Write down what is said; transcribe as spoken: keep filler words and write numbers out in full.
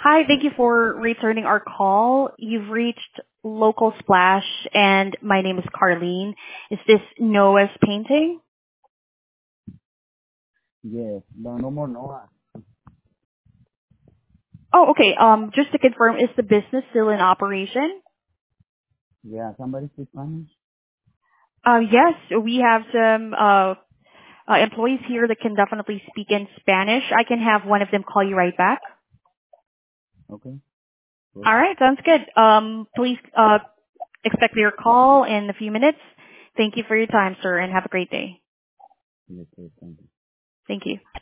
Hi, thank you for returning our call. You've reached Local Splash, and my name is Carlene. Is this Noah's painting? Yes, but no more Noah. Oh, okay. Um, just to confirm, is the business still in operation? Yeah, somebody speak Spanish? Uh, yes, we have some uh, uh, employees here that can definitely speak in Spanish. I can have one of them call you right back. Okay, good. All right, sounds good. Um, please uh, expect your call in a few minutes. Thank you for your time, sir, and have a great day. Yes, yes, thank you. Thank you.